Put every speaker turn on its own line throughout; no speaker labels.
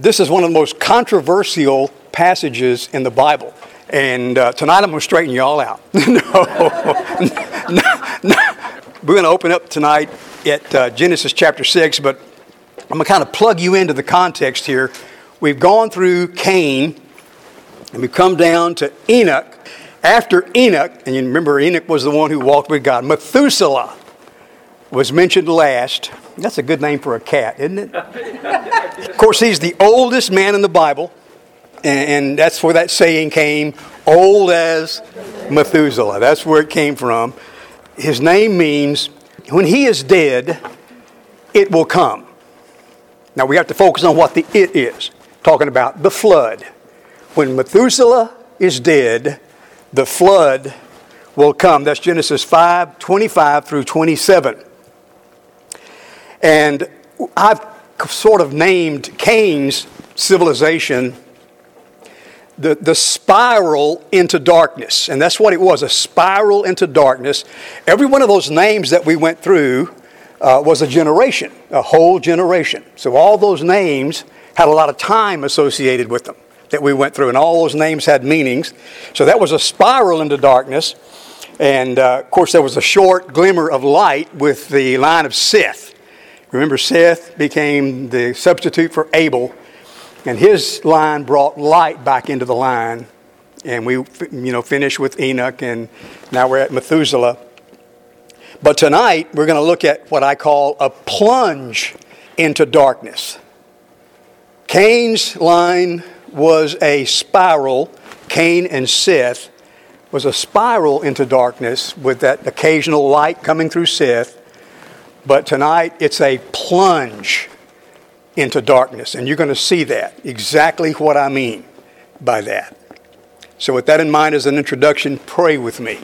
This is one of the most controversial passages in the Bible. And tonight I'm going to straighten you all out. No. We're going to open up tonight at Genesis chapter 6, but I'm going to kind of plug you into the context here. We've gone through Cain, and we've come down to Enoch. After Enoch, and you remember Enoch was the one who walked with God, Methuselah was mentioned last. That's a good name for a cat, isn't it? Of course, he's the oldest man in the Bible, and that's where that saying came, old as Methuselah. That's where it came from. His name means, when he is dead, it will come. Now, we have to focus on what the it is. Talking about the flood. When Methuselah is dead, the flood will come. That's Genesis 5:25 through 27. And I've sort of named Cain's civilization the spiral into darkness. And that's what it was, a spiral into darkness. Every one of those names that we went through was a generation, a whole generation. So all those names had a lot of time associated with them that we went through. And all those names had meanings. So that was a spiral into darkness. And of course there was a short glimmer of light with the line of Seth. Remember, Seth became the substitute for Abel, and his line brought light back into the line. And we, finished with Enoch, and now we're at Methuselah. But tonight, we're going to look at what I call a plunge into darkness. Cain's line was a spiral. Cain and Seth was a spiral into darkness with that occasional light coming through Seth. But tonight, it's a plunge into darkness. And you're going to see that, exactly what I mean by that. So with that in mind as an introduction, pray with me.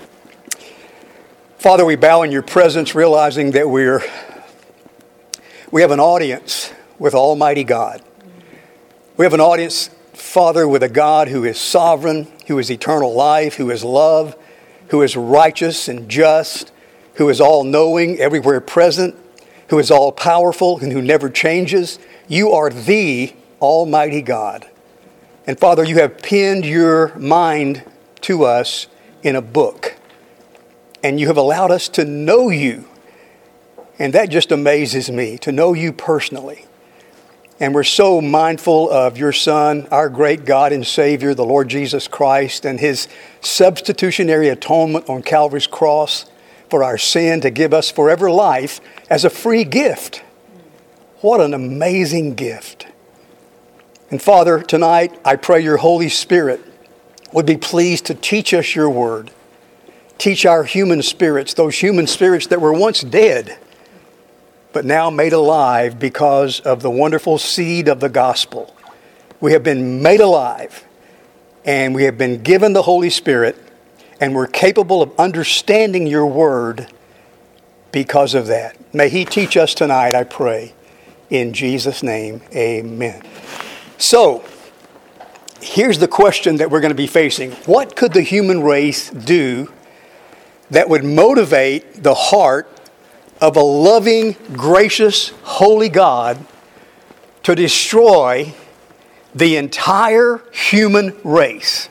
Father, we bow in your presence, realizing that we have an audience with Almighty God. We have an audience, Father, with a God who is sovereign, who is eternal life, who is love, who is righteous and just, who is all-knowing, everywhere present, who is all-powerful, and who never changes. You are the Almighty God. And Father, you have penned your mind to us in a book. And you have allowed us to know you. And that just amazes me, to know you personally. And we're so mindful of your Son, our great God and Savior, the Lord Jesus Christ, and his substitutionary atonement on Calvary's cross for our sin to give us forever life as a free gift. What an amazing gift. And Father, tonight I pray your Holy Spirit would be pleased to teach us your word. Teach our human spirits, those human spirits that were once dead, but now made alive because of the wonderful seed of the gospel. We have been made alive, and we have been given the Holy Spirit, and we're capable of understanding your word because of that. May he teach us tonight, I pray. In Jesus' name, amen. So, here's the question that we're going to be facing. What could the human race do that would motivate the heart of a loving, gracious, holy God to destroy the entire human race?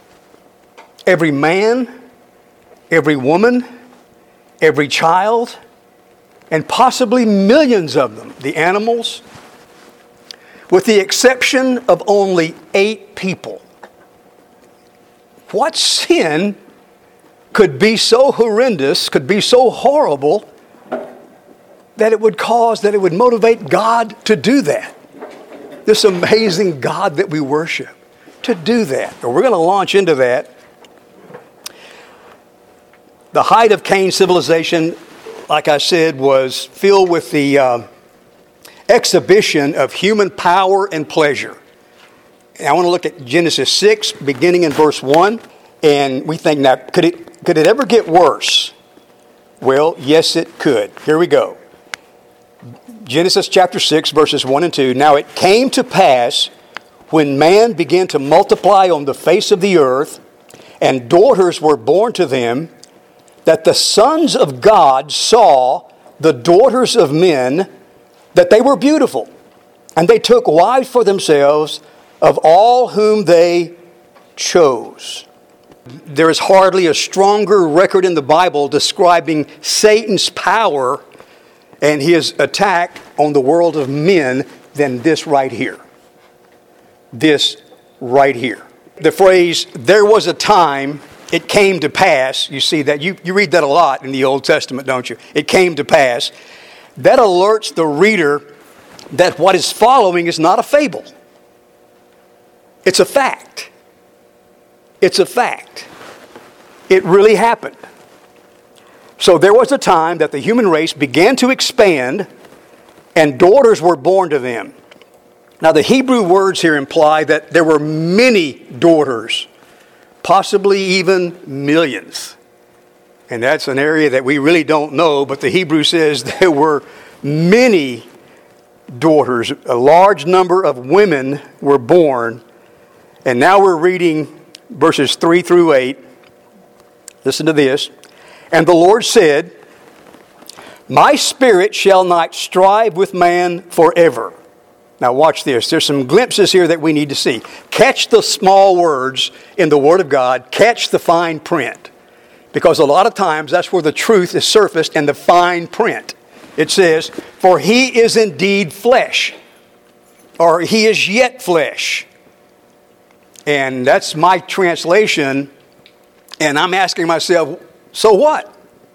Every man, every woman, every child, and possibly millions of them, the animals, with the exception of only 8 people. What sin could be so horrendous, could be so horrible, that it would motivate God to do that? This amazing God that we worship, to do that. We're going to launch into that. The height of Cain's civilization, like I said, was filled with the exhibition of human power and pleasure. And I want to look at Genesis 6, beginning in verse 1. And we think, now, could it ever get worse? Well, yes, it could. Here we go. Genesis chapter 6, verses 1 and 2. Now it came to pass, when man began to multiply on the face of the earth, and daughters were born to them, that the sons of God saw the daughters of men, that they were beautiful, And they took wives for themselves of all whom they chose. There is hardly a stronger record in the Bible describing Satan's power and his attack on the world of men than this right here. This right here. The phrase, there was a time, it came to pass. You see that, you read that a lot in the Old Testament, don't you? It came to pass. That alerts the reader that what is following is not a fable. It's a fact. It's a fact. It really happened. So there was a time that the human race began to expand and daughters were born to them. Now the Hebrew words here imply that there were many daughters, possibly even millions. And that's an area that we really don't know, but the Hebrew says there were many daughters. A large number of women were born. And now we're reading verses 3 through 8. Listen to this. And the Lord said, my spirit shall not strive with man forever. Now watch this. There's some glimpses here that we need to see. Catch the small words in the Word of God. Catch the fine print. Because a lot of times that's where the truth is surfaced in the fine print. It says, for he is indeed flesh. Or he is yet flesh. And that's my translation. And I'm asking myself, so what?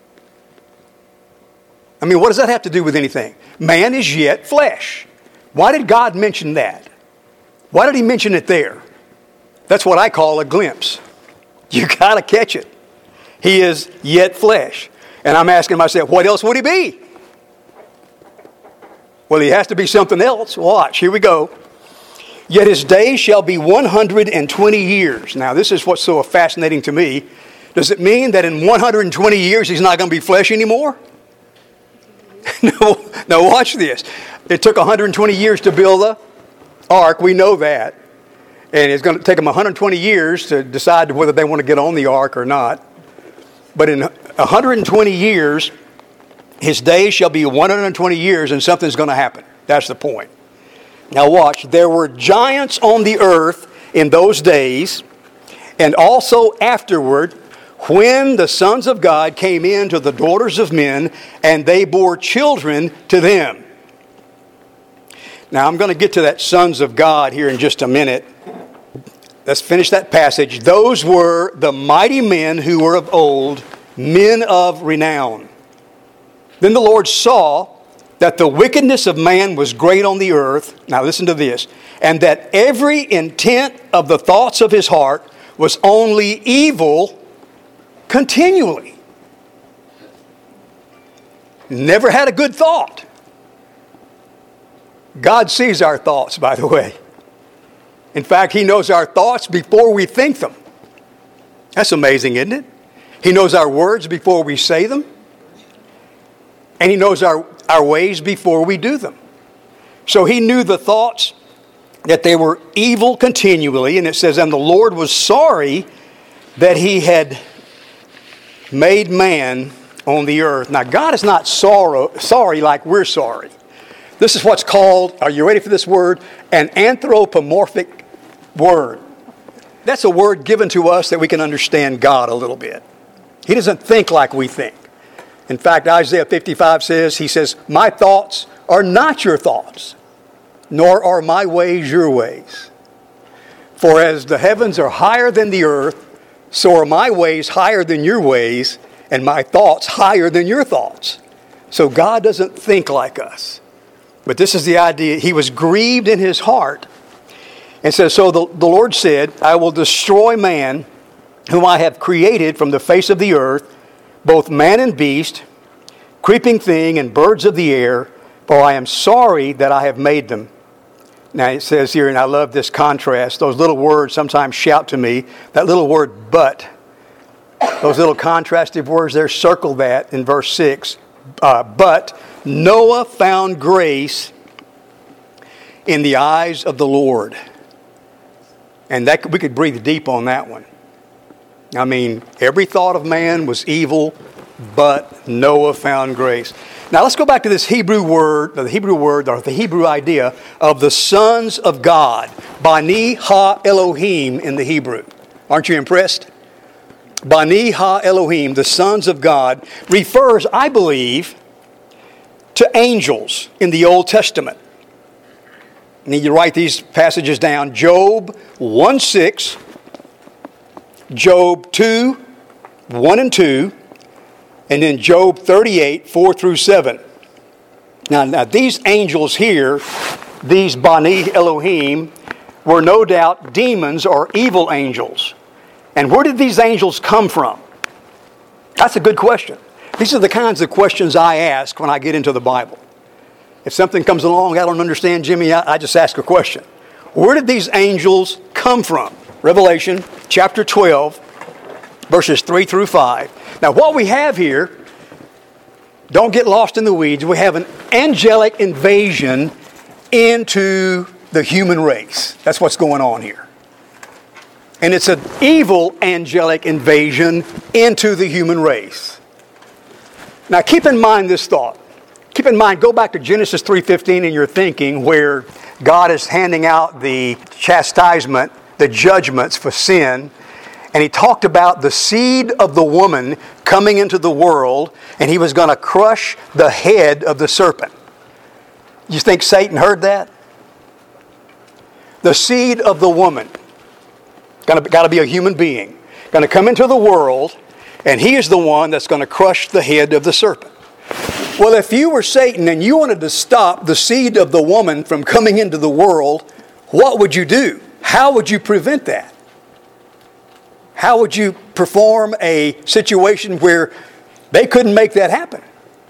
I mean, what does that have to do with anything? Man is yet flesh. Why did God mention that? Why did he mention it there? That's what I call a glimpse. You got to catch it. He is yet flesh. And I'm asking myself, what else would he be? Well, he has to be something else. Watch, here we go. Yet his days shall be 120 years. Now, this is what's so fascinating to me. Does it mean that in 120 years he's not going to be flesh anymore? No, watch this. It took 120 years to build the ark. We know that. And it's going to take them 120 years to decide whether they want to get on the ark or not. But in 120 years, his days shall be 120 years and something's going to happen. That's the point. Now watch. There were giants on the earth in those days and also afterward when the sons of God came in to the daughters of men and they bore children to them. Now I'm going to get to that sons of God here in just a minute. Let's finish that passage. Those were the mighty men who were of old, men of renown. Then the Lord saw that the wickedness of man was great on the earth. Now listen to this. And that every intent of the thoughts of his heart was only evil continually. Never had a good thought. God sees our thoughts, by the way. In fact, he knows our thoughts before we think them. That's amazing, isn't it? He knows our words before we say them. And he knows our ways before we do them. So he knew the thoughts, that they were evil continually. And it says, and the Lord was sorry that he had made man on the earth. Now, God is not sorry like we're sorry. This is what's called, are you ready for this word? An anthropomorphic word. That's a word given to us that we can understand God a little bit. He doesn't think like we think. In fact, Isaiah 55 says, my thoughts are not your thoughts, nor are my ways your ways. For as the heavens are higher than the earth, so are my ways higher than your ways, and my thoughts higher than your thoughts. So God doesn't think like us. But this is the idea. He was grieved in his heart. And says, so the Lord said, I will destroy man, whom I have created from the face of the earth, both man and beast, creeping thing and birds of the air, for I am sorry that I have made them. Now it says here, and I love this contrast, those little words sometimes shout to me, that little word but. Those little contrastive words there, circle that in verse 6. But Noah found grace in the eyes of the Lord. And that we could breathe deep on that one. I mean, every thought of man was evil but Noah found grace. Now let's go back to this Hebrew word, or the Hebrew idea of the sons of God. Bani ha Elohim in the Hebrew. Aren't you impressed? Bani ha Elohim, the sons of God, refers, I believe, to angels in the Old Testament. I need you to write these passages down. Job 1:6, Job 2:1 and 2, and then Job 38, 4 through 7. Now these angels here, these Bani Elohim, were no doubt demons or evil angels. And where did these angels come from? That's a good question. These are the kinds of questions I ask when I get into the Bible. If something comes along I don't understand, Jimmy, I just ask a question. Where did these angels come from? Revelation chapter 12, verses 3 through 5. Now what we have here, don't get lost in the weeds, we have an angelic invasion into the human race. That's what's going on here. And it's an evil angelic invasion into the human race. Now keep in mind this thought. Keep in mind, go back to Genesis 3:15 in your thinking where God is handing out the chastisement, the judgments for sin. And he talked about the seed of the woman coming into the world, and he was going to crush the head of the serpent. You think Satan heard that? The seed of the woman. Got to be a human being. Going to come into the world, and he is the one that's going to crush the head of the serpent. Well, if you were Satan and you wanted to stop the seed of the woman from coming into the world, what would you do? How would you prevent that? How would you perform a situation where they couldn't make that happen?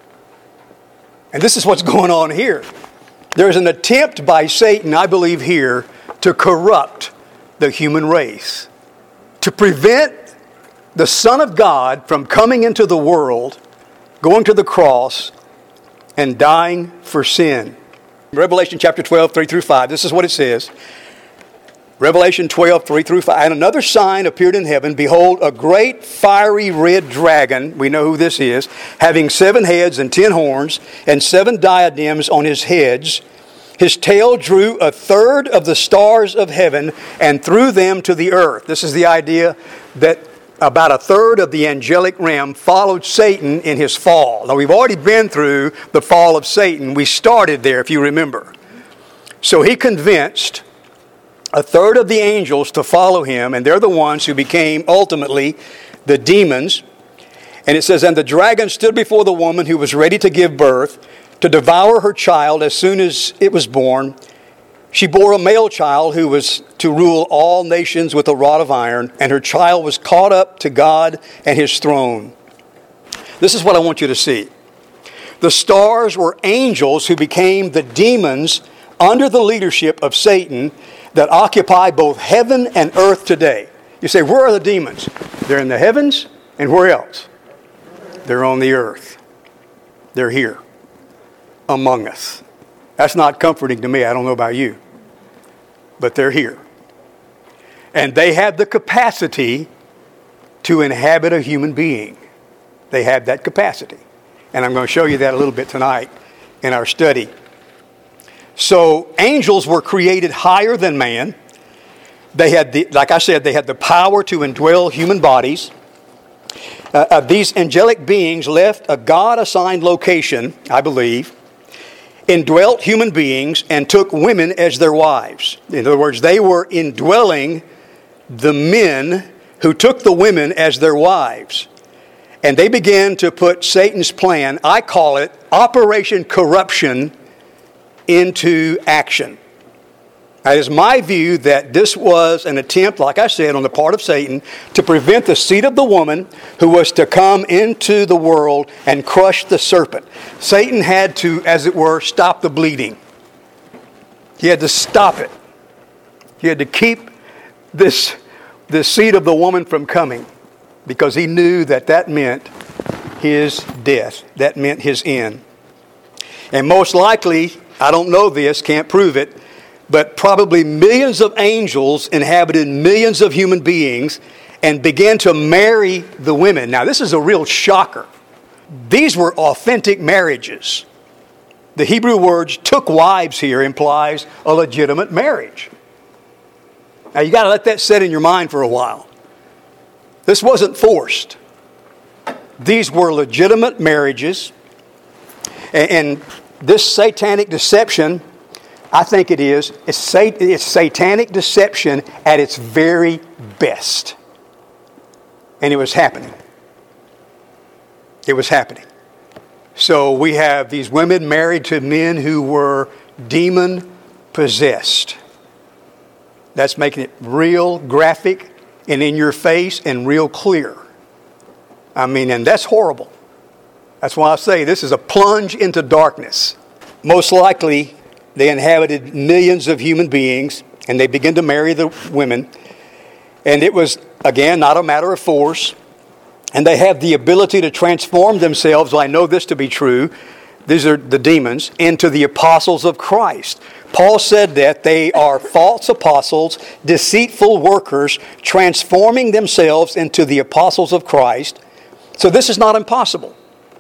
And this is what's going on here. There's an attempt by Satan, I believe here, to corrupt the human race, to prevent the Son of God from coming into the world, going to the cross, and dying for sin. Revelation chapter 12, 3 through 5, this is what it says. Revelation 12, 3 through 5. And another sign appeared in heaven. Behold, a great fiery red dragon, we know who this is, having 7 heads and 10 horns, and 7 diadems on his heads. His tail drew 1/3 of the stars of heaven and threw them to the earth. This is the idea that about 1/3 of the angelic realm followed Satan in his fall. Now we've already been through the fall of Satan. We started there, if you remember. So he convinced 1/3 of the angels to follow him, and they're the ones who became ultimately the demons. And it says, and the dragon stood before the woman who was ready to give birth, to devour her child as soon as it was born. She bore a male child who was to rule all nations with a rod of iron, and her child was caught up to God and his throne. This is what I want you to see. The stars were angels who became the demons under the leadership of Satan that occupy both heaven and earth today. You say, where are the demons? They're in the heavens, and where else? They're on the earth. They're here among us. That's not comforting to me. I don't know about you. But they're here. And they have the capacity to inhabit a human being. They have that capacity. And I'm going to show you that a little bit tonight in our study. So angels were created higher than man. They had, like I said, they had the power to indwell human bodies. These angelic beings left a God-assigned location, I believe, indwelt human beings, and took women as their wives. In other words, they were indwelling the men who took the women as their wives. And they began to put Satan's plan, I call it Operation Corruption, into action. It is my view that this was an attempt, like I said, on the part of Satan to prevent the seed of the woman who was to come into the world and crush the serpent. Satan had to, as it were, stop the bleeding. He had to stop it. He had to keep this seed of the woman from coming, because he knew that meant his death. That meant his end. And most likely, I don't know this, can't prove it, but probably millions of angels inhabited millions of human beings and began to marry the women. Now, this is a real shocker. These were authentic marriages. The Hebrew words took wives here implies a legitimate marriage. Now you got to let that sit in your mind for a while. This wasn't forced. These were legitimate marriages. And this satanic deception, I think it is, it's satanic deception at its very best. And it was happening. It was happening. So we have these women married to men who were demon-possessed. That's making it real graphic and in your face and real clear. I mean, and that's horrible. That's why I say this is a plunge into darkness. Most likely, they inhabited millions of human beings, and they began to marry the women. And it was, again, not a matter of force. And they have the ability to transform themselves, I know this to be true, these are the demons, into the apostles of Christ. Paul said that they are false apostles, deceitful workers, transforming themselves into the apostles of Christ. So this is not impossible.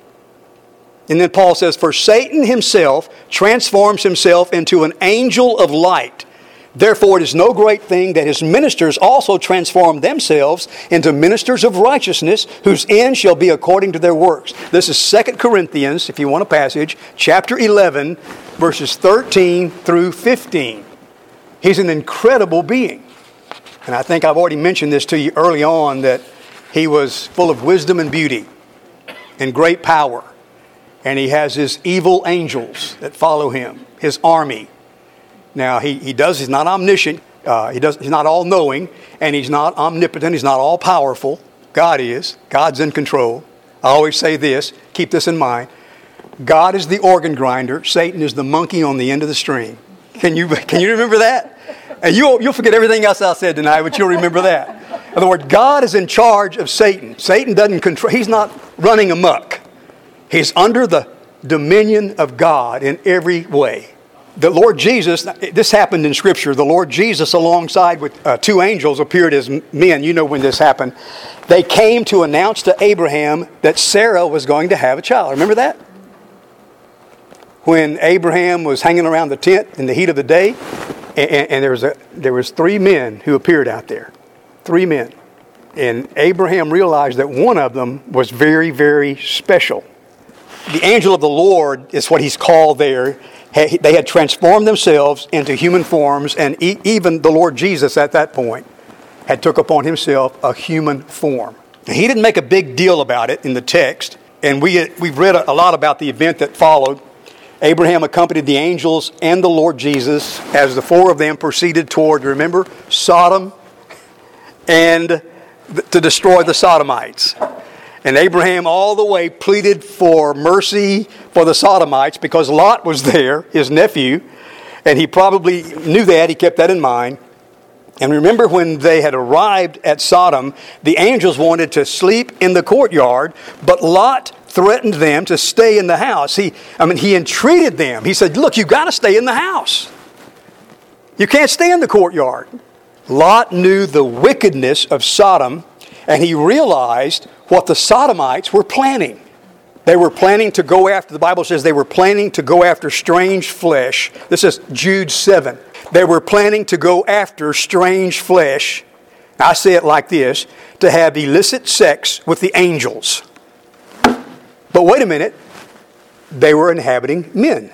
And then Paul says, for Satan himself transforms himself into an angel of light. Therefore it is no great thing that his ministers also transform themselves into ministers of righteousness, whose end shall be according to their works. This is 2 Corinthians, if you want a passage, chapter 11, verses 13 through 15. He's an incredible being. And I think I've already mentioned this to you early on, that he was full of wisdom and beauty and great power. And he has his evil angels that follow him, his army. Now, he's not omniscient, he's not all-knowing, and he's not omnipotent, he's not all-powerful. God is. God's in control. I always say this, keep this in mind. God is the organ grinder, Satan is the monkey on the end of the string. Can you remember that? And you'll forget everything else I said tonight, but you'll remember that. In other words, God is in charge of Satan. Satan doesn't control, he's not running amok. He's under the dominion of God in every way. The Lord Jesus, this happened in Scripture, the Lord Jesus alongside with two angels appeared as men. You know when this happened. They came to announce to Abraham that Sarah was going to have a child. Remember that? When Abraham was hanging around the tent in the heat of the day, and there was three men who appeared out there. Three men. And Abraham realized that one of them was very, very special. The angel of the Lord is what he's called there. They had transformed themselves into human forms, and even the Lord Jesus at that point had took upon himself a human form. Now, he didn't make a big deal about it in the text, and we've read a lot about the event that followed. Abraham accompanied the angels and the Lord Jesus as the four of them proceeded toward, remember, Sodom, and to destroy the Sodomites. And Abraham all the way pleaded for mercy for the Sodomites because Lot was there, his nephew, and he probably knew that. He kept that in mind. And remember when they had arrived at Sodom, the angels wanted to sleep in the courtyard, but Lot threatened them to stay in the house. He entreated them. He said, look, you've got to stay in the house. You can't stay in the courtyard. Lot knew the wickedness of Sodom, and he realized what the Sodomites were planning. They were planning to go after, the Bible says they were planning to go after strange flesh. This is Jude 7. They were planning to go after strange flesh. I say it like this, to have illicit sex with the angels. But wait a minute, they were inhabiting men.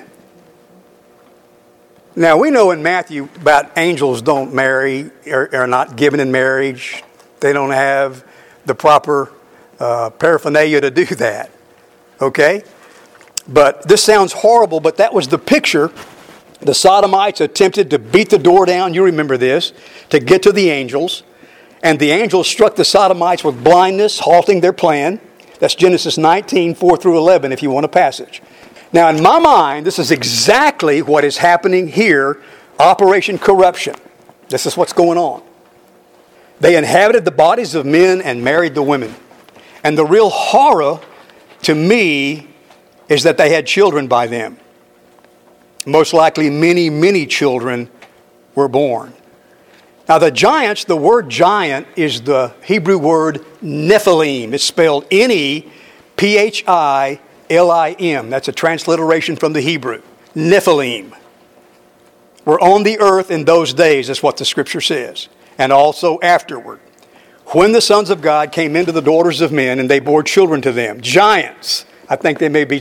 Now we know in Matthew about angels don't marry, or are not given in marriage. They don't have the proper paraphernalia to do that. Okay? But this sounds horrible, but that was the picture. The Sodomites attempted to beat the door down, you remember this, to get to the angels. And the angels struck the Sodomites with blindness, halting their plan. That's Genesis 19, 4 through 11, if you want a passage. Now, in my mind, this is exactly what is happening here, Operation Corruption. This is what's going on. They inhabited the bodies of men and married the women. And the real horror to me is that they had children by them. Most likely many, many children were born. Now the giants, the word giant is the Hebrew word Nephilim. It's spelled N-E-P-H-I-L-I-M. P-H-I-L-I-M. That's a transliteration from the Hebrew. Nephilim were on the earth in those days, is what the Scripture says, and also afterward. When the sons of God came into the daughters of men, and they bore children to them. Giants, I think they may be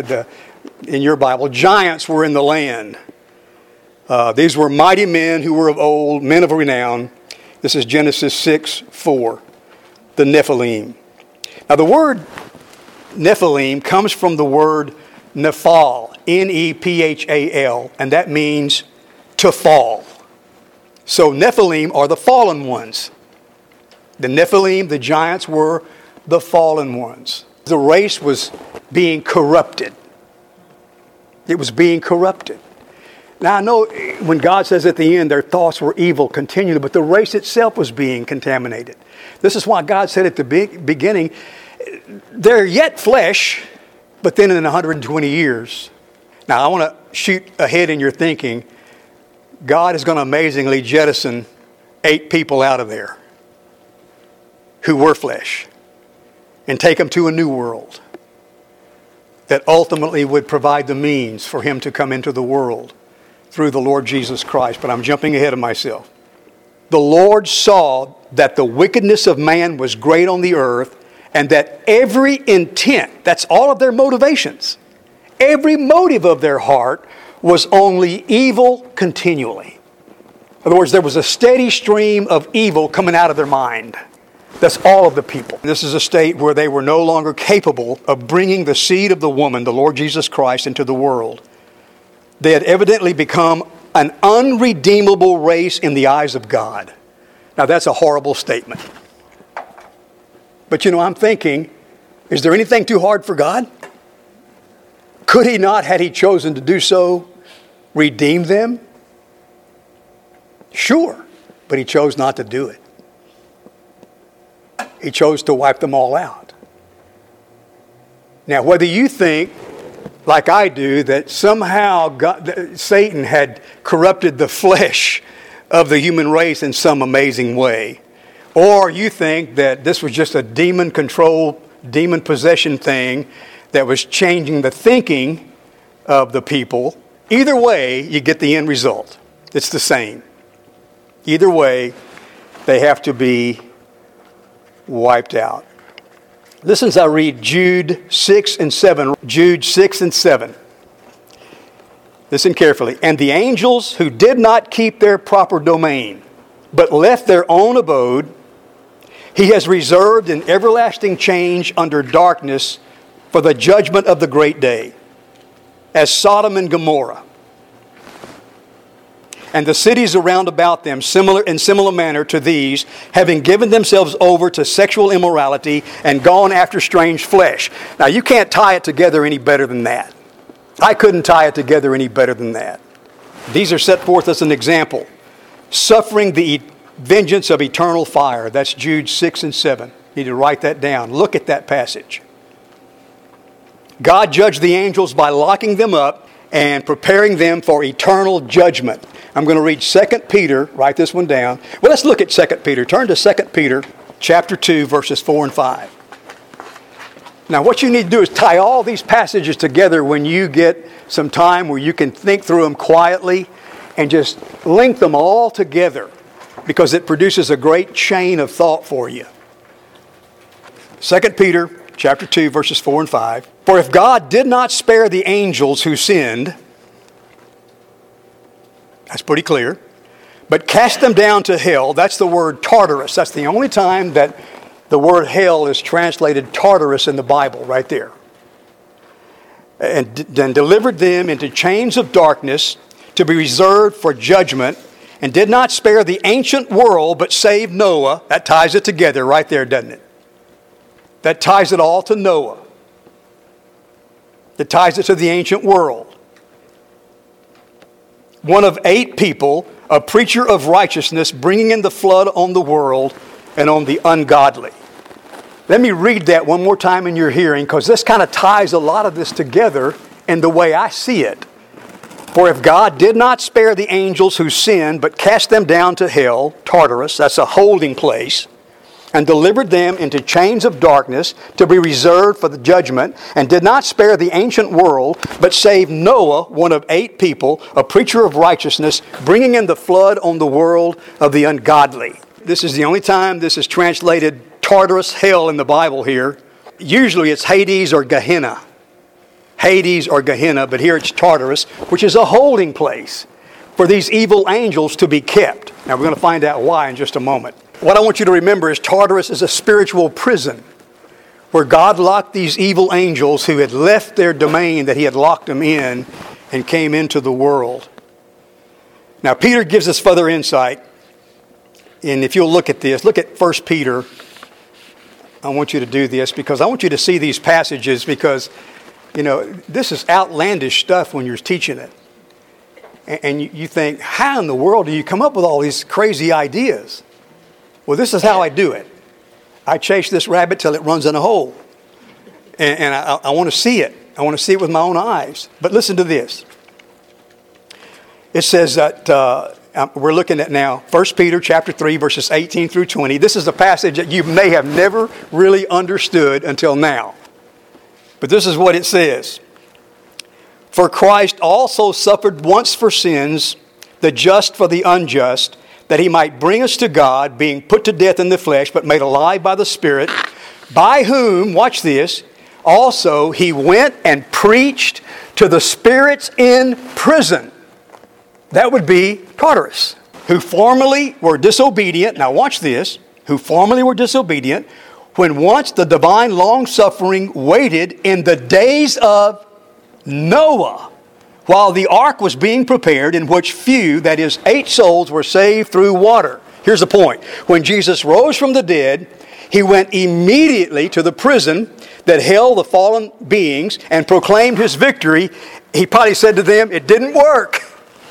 in your Bible, giants were in the land. These were mighty men who were of old, men of renown. This is Genesis 6:4, the Nephilim. Now the word Nephilim comes from the word Nephal, N-E-P-H-A-L, and that means to fall. So Nephilim are the fallen ones. The Nephilim, the giants, were the fallen ones. The race was being corrupted. It was being corrupted. Now I know when God says at the end their thoughts were evil continually, but the race itself was being contaminated. This is why God said at the beginning, they're yet flesh, but then in 120 years. Now I want to shoot ahead in your thinking. God is going to amazingly jettison 8 people out of there who were flesh and take them to a new world that ultimately would provide the means for him to come into the world through the Lord Jesus Christ. But I'm jumping ahead of myself. The Lord saw that the wickedness of man was great on the earth, and that every intent, that's all of their motivations, every motive of their heart was only evil continually. In other words, there was a steady stream of evil coming out of their mind. That's all of the people. This is a state where they were no longer capable of bringing the seed of the woman, the Lord Jesus Christ, into the world. They had evidently become an unredeemable race in the eyes of God. Now that's a horrible statement. But I'm thinking, is there anything too hard for God? Could he not, had he chosen to do so, redeem them? Sure, but he chose not to do it. He chose to wipe them all out. Now, whether you think, like I do, that somehow Satan had corrupted the flesh of the human race in some amazing way, or you think that this was just a demon control, demon possession thing that was changing the thinking of the people, either way, you get the end result. It's the same. Either way, they have to be wiped out. Listen as I read Jude 6 and 7. Jude 6 and 7. Listen carefully. And the angels who did not keep their proper domain, but left their own abode, he has reserved in everlasting change under darkness for the judgment of the great day, as Sodom and Gomorrah, and the cities around about them, in similar manner to these, having given themselves over to sexual immorality and gone after strange flesh. Now, you can't tie it together any better than that. I couldn't tie it together any better than that. These are set forth as an example. Suffering the vengeance of eternal fire. That's Jude 6 and 7. You need to write that down. Look at that passage. God judged the angels by locking them up and preparing them for eternal judgment. I'm going to read 2 Peter, write this one down. Well, let's look at 2 Peter. Turn to 2 Peter chapter 2, verses 4 and 5. Now, what you need to do is tie all these passages together when you get some time where you can think through them quietly and just link them all together, because it produces a great chain of thought for you. 2 Peter chapter 2, verses 4 and 5. For if God did not spare the angels who sinned, that's pretty clear, but cast them down to hell, that's the word Tartarus. That's the only time that the word hell is translated Tartarus in the Bible, right there. And then delivered them into chains of darkness to be reserved for judgment, and did not spare the ancient world, but saved Noah. That ties it together right there, doesn't it? That ties it all to Noah. That ties it to the ancient world. One of 8 people, a preacher of righteousness, bringing in the flood on the world and on the ungodly. Let me read that one more time in your hearing, because this kind of ties a lot of this together in the way I see it. For if God did not spare the angels who sinned, but cast them down to hell, Tartarus, that's a holding place, and delivered them into chains of darkness to be reserved for the judgment, and did not spare the ancient world, but saved Noah, one of 8 people, a preacher of righteousness, bringing in the flood on the world of the ungodly. This is the only time this is translated Tartarus, hell, in the Bible here. Usually it's Hades or Gehenna. Hades or Gehenna, but here it's Tartarus, which is a holding place for these evil angels to be kept. Now we're going to find out why in just a moment. What I want you to remember is Tartarus is a spiritual prison where God locked these evil angels who had left their domain that he had locked them in and came into the world. Now Peter gives us further insight. And if you'll look at this, look at 1 Peter. I want you to do this because I want you to see these passages because, you know, this is outlandish stuff when you're teaching it. And you think, how in the world do you come up with all these crazy ideas? Well, this is how I do it. I chase this rabbit till it runs in a hole. And I want to see it. I want to see it with my own eyes. But listen to this. It says that we're looking at now 1 Peter chapter 3, verses 18 through 20. This is a passage that you may have never really understood until now. But this is what it says. For Christ also suffered once for sins, the just for the unjust, that he might bring us to God, being put to death in the flesh, but made alive by the Spirit, by whom, watch this, also he went and preached to the spirits in prison. That would be Tartarus, who formerly were disobedient. Now watch this. Who formerly were disobedient, when once the divine long-suffering waited in the days of Noah, while the ark was being prepared, in which few, that is 8 souls, were saved through water. Here's the point. When Jesus rose from the dead, he went immediately to the prison that held the fallen beings and proclaimed his victory. He probably said to them, it didn't work.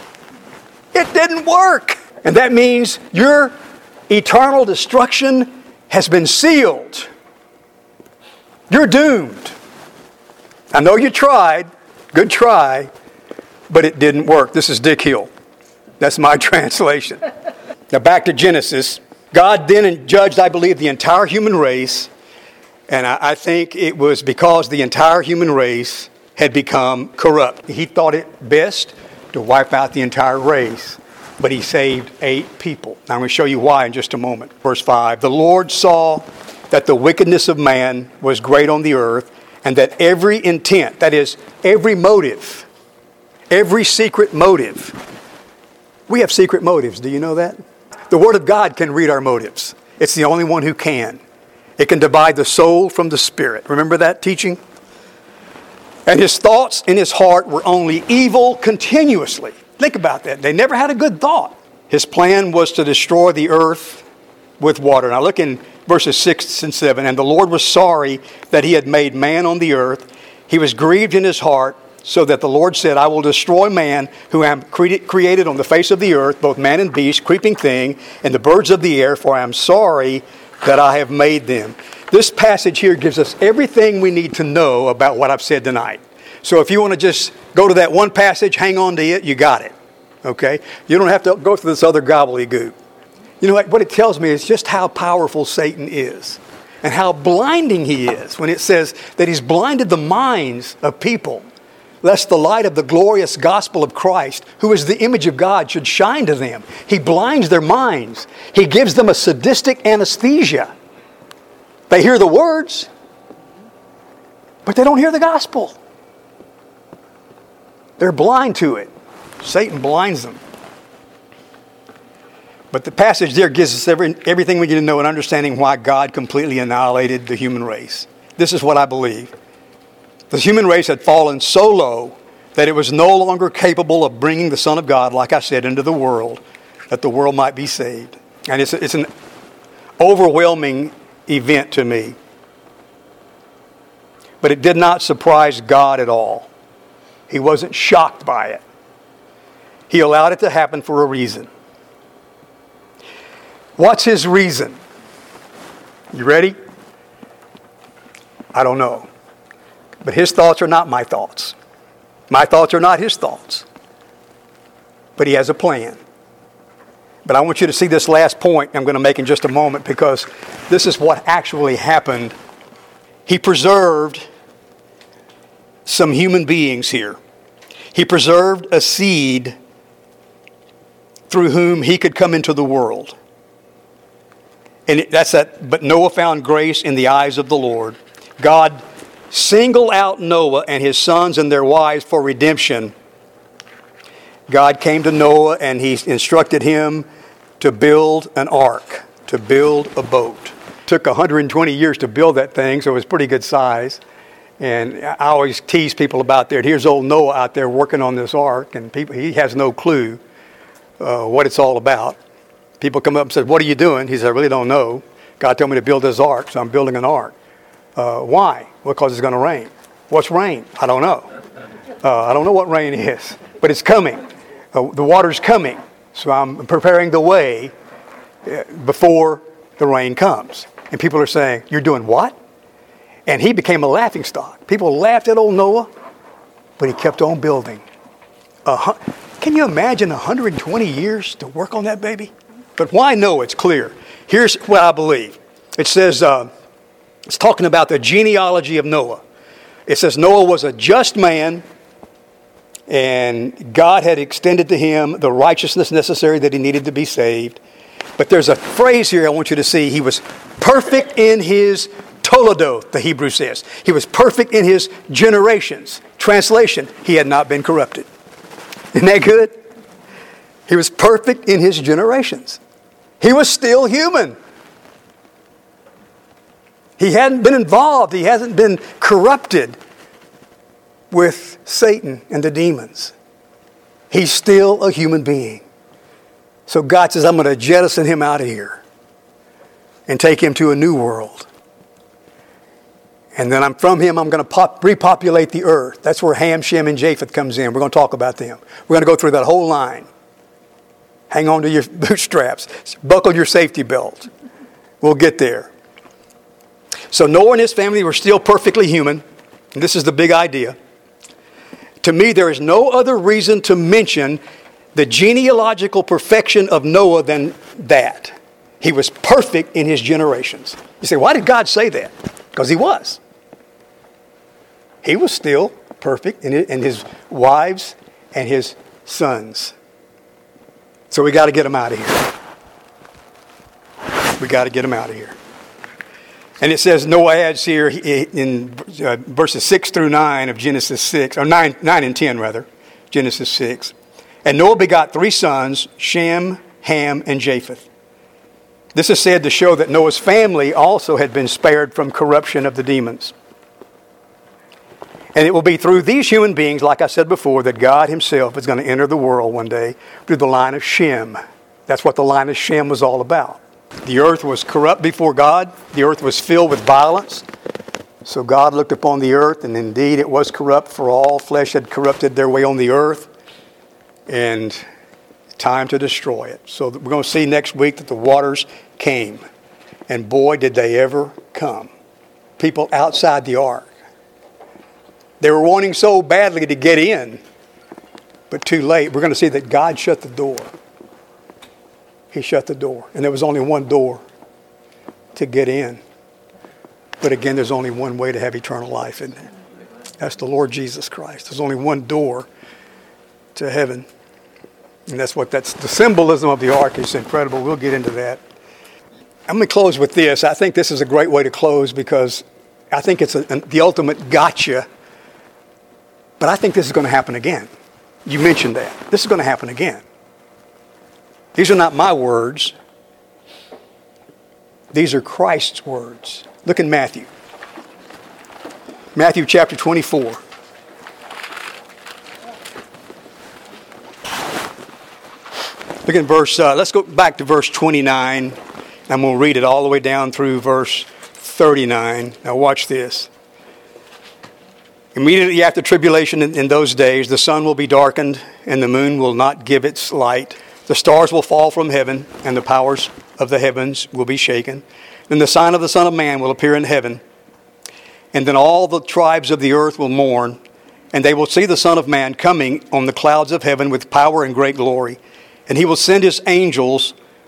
It didn't work. And that means your eternal destruction has been sealed. You're doomed. I know you tried. Good try. But it didn't work. This is Dick Hill. That's my translation. Now back to Genesis. God then judged, I believe, the entire human race. And I think it was because the entire human race had become corrupt. He thought it best to wipe out the entire race. But he saved 8 people. Now I'm going to show you why in just a moment. Verse 5. The Lord saw that the wickedness of man was great on the earth, and that every intent, that is, every motive, every secret motive. We have secret motives. Do you know that? The Word of God can read our motives. It's the only one who can. It can divide the soul from the spirit. Remember that teaching? And his thoughts in his heart were only evil continuously. Think about that. They never had a good thought. His plan was to destroy the earth with water. Now look in verses 6 and 7. And the Lord was sorry that he had made man on the earth. He was grieved in his heart, so that the Lord said, I will destroy man who am created on the face of the earth, both man and beast, creeping thing, and the birds of the air, for I am sorry that I have made them. This passage here gives us everything we need to know about what I've said tonight. So if you want to just go to that one passage, hang on to it, you got it. Okay? You don't have to go through this other gobbledygook. You know what it tells me is just how powerful Satan is and how blinding he is when it says that he's blinded the minds of people, lest the light of the glorious gospel of Christ, who is the image of God, should shine to them. He blinds their minds. He gives them a sadistic anesthesia. They hear the words, but they don't hear the gospel. They're blind to it. Satan blinds them. But the passage there gives us everything we need to know in understanding why God completely annihilated the human race. This is what I believe. The human race had fallen so low that it was no longer capable of bringing the Son of God, like I said, into the world, that the world might be saved. And it's an overwhelming event to me. But it did not surprise God at all. He wasn't shocked by it. He allowed it to happen for a reason. What's his reason? You ready? I don't know. But his thoughts are not my thoughts. My thoughts are not his thoughts. But he has a plan. But I want you to see this last point I'm going to make in just a moment, because this is what actually happened. He preserved some human beings here. He preserved a seed through whom he could come into the world. And that's that. But Noah found grace in the eyes of the Lord. God singled out Noah and his sons and their wives for redemption. God came to Noah and he instructed him to build an ark, to build a boat. It took 120 years to build that thing, so it was pretty good size. And I always tease people about that. Here's old Noah out there working on this ark, and he has no clue what it's all about. People come up and say, "What are you doing?" He said, "I really don't know. God told me to build this ark, so I'm building an ark." Why? Well, because it's going to rain. What's rain? I don't know. I don't know what rain is, but it's coming. The water's coming, so I'm preparing the way before the rain comes. And people are saying, "You're doing what?" And he became a laughingstock. People laughed at old Noah, but he kept on building. Can you imagine 120 years to work on that baby? But why Noah? It's clear. Here's what I believe. It says, it's talking about the genealogy of Noah. It says Noah was a just man, and God had extended to him the righteousness necessary that he needed to be saved. But there's a phrase here I want you to see. He was perfect in his Toledo, the Hebrew says. He was perfect in his generations. Translation, he had not been corrupted. Isn't that good? He was perfect in his generations. He was still human. He hadn't been involved. He hasn't been corrupted with Satan and the demons. He's still a human being. So God says, I'm going to jettison him out of here and take him to a new world. And then from him, I'm going to repopulate the earth. That's where Ham, Shem, and Japheth comes in. We're going to talk about them. We're going to go through that whole line. Hang on to your bootstraps. Buckle your safety belt. We'll get there. So Noah and his family were still perfectly human. And this is the big idea. To me, there is no other reason to mention the genealogical perfection of Noah than that. He was perfect in his generations. You say, why did God say that? Because he was. He was still perfect in his wives and his sons. So we got to get him out of here. We got to get him out of here. And it says, Noah adds here in verses 6 through 9 of Genesis 6, or 9 and 10 rather, Genesis 6. And Noah begot 3 sons, Shem, Ham, and Japheth. This is said to show that Noah's family also had been spared from corruption of the demons. And it will be through these human beings, like I said before, that God himself is going to enter the world one day through the line of Shem. That's what the line of Shem was all about. The earth was corrupt before God. The earth was filled with violence. So God looked upon the earth, and indeed it was corrupt, for all flesh had corrupted their way on the earth. And time to destroy it. So we're going to see next week that the waters came. And boy, did they ever come. People outside the ark. They were wanting so badly to get in, but too late. We're going to see that God shut the door. He shut the door. And there was only one door to get in. But again, there's only one way to have eternal life, isn't there? That's the Lord Jesus Christ. There's only one door to heaven. And that's the symbolism of the ark is incredible. We'll get into that. I'm going to close with this. I think this is a great way to close because I think it's the ultimate gotcha. But I think this is going to happen again. You mentioned that. This is going to happen again. These are not my words. These are Christ's words. Look in Matthew. Matthew chapter 24. Look in let's go back to verse 29. I'm going to read it all the way down through verse 39. Now watch this. Immediately after tribulation in those days, the sun will be darkened and the moon will not give its light. The stars will fall from heaven and the powers of the heavens will be shaken. Then the sign of the Son of Man will appear in heaven. And then all the tribes of the earth will mourn, and they will see the Son of Man coming on the clouds of heaven with power and great glory. And he will send his angels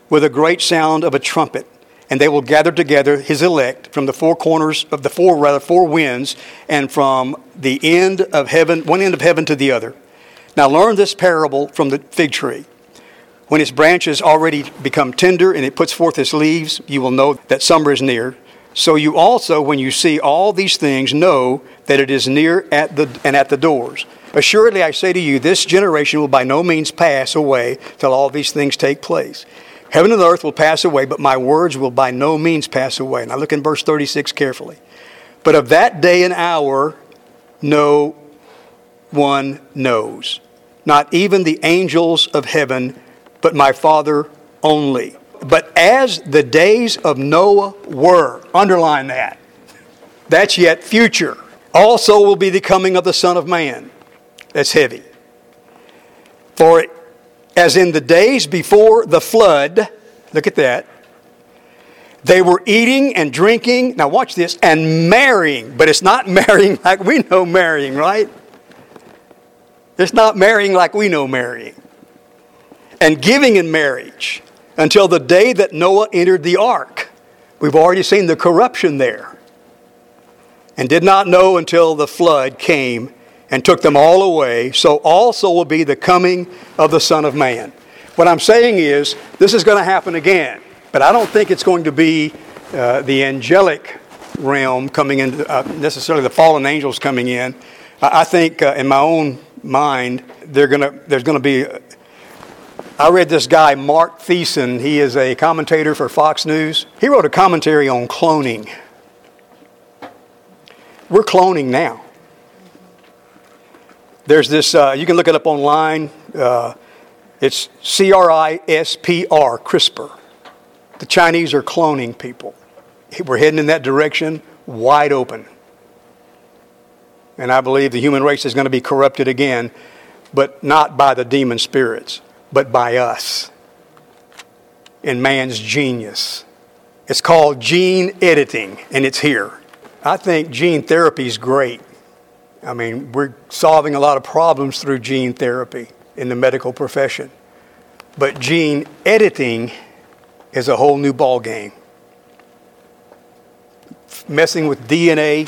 with a great sound of a trumpet. And they will gather together his elect from the four corners of the four winds, and from the end of heaven, one end of heaven to the other. Now learn this parable from the fig tree. When its branches already become tender and it puts forth its leaves, you will know that summer is near. So you also, when you see all these things, know that it is near at the doors. Assuredly, I say to you, this generation will by no means pass away till all these things take place. Heaven and earth will pass away, but my words will by no means pass away. Now look in verse 36 carefully. But of that day and hour, no one knows, not even the angels of heaven, but my Father only. But as the days of Noah were, underline that, that's yet future, also will be the coming of the Son of Man. That's heavy. For as in the days before the flood, look at that, they were eating and drinking, now watch this, and marrying. But it's not marrying like we know marrying, right? It's not marrying like we know marrying. And giving in marriage until the day that Noah entered the ark. We've already seen the corruption there. And did not know until the flood came and took them all away. So also will be the coming of the Son of Man. What I'm saying is, this is going to happen again. But I don't think it's going to be the angelic realm coming in, necessarily the fallen angels coming in. I think in my own mind, there's going to be... I read this guy, Mark Thiessen. He is a commentator for Fox News. He wrote a commentary on cloning. We're cloning now. There's this, you can look it up online. It's CRISPR, CRISPR. The Chinese are cloning people. We're heading in that direction, wide open. And I believe the human race is going to be corrupted again, but not by the demon spirits, but by us in man's genius. It's called gene editing, and it's here. I think gene therapy is great. I mean, we're solving a lot of problems through gene therapy in the medical profession. But gene editing is a whole new ball game. Messing with DNA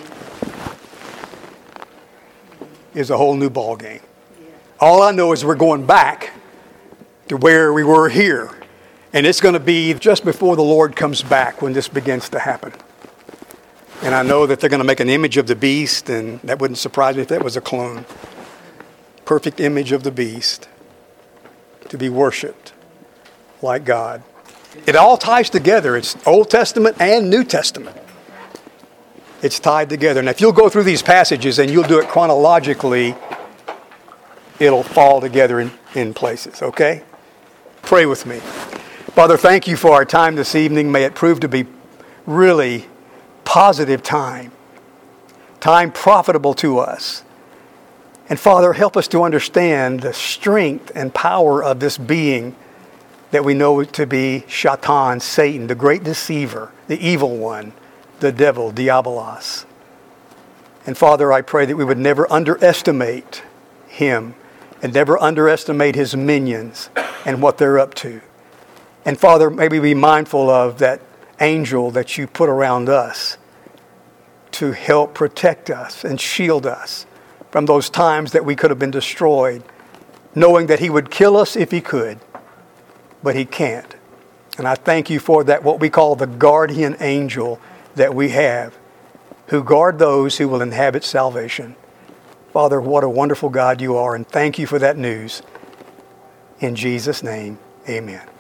is a whole new ball game. All I know is we're going back to where we were here. And it's going to be just before the Lord comes back when this begins to happen. And I know that they're going to make an image of the beast, and that wouldn't surprise me if that was a clone. Perfect image of the beast to be worshipped like God. It all ties together. It's Old Testament and New Testament. It's tied together. And if you'll go through these passages and you'll do it chronologically, it'll fall together in places, okay? Pray with me. Father, thank you for our time this evening. May it prove to be really positive time profitable to us. And Father, help us to understand the strength and power of this being that we know to be Shaitan, Satan, the great deceiver, the evil one, the devil, Diabolos. And Father, I pray that we would never underestimate him and never underestimate his minions and what they're up to. And Father, may we be mindful of that angel that you put around us to help protect us and shield us from those times that we could have been destroyed, knowing that he would kill us if he could, but he can't. And I thank you for that, what we call the guardian angel that we have, who guard those who will inhabit salvation. Father, what a wonderful God you are, and thank you for that news. In Jesus' name, amen.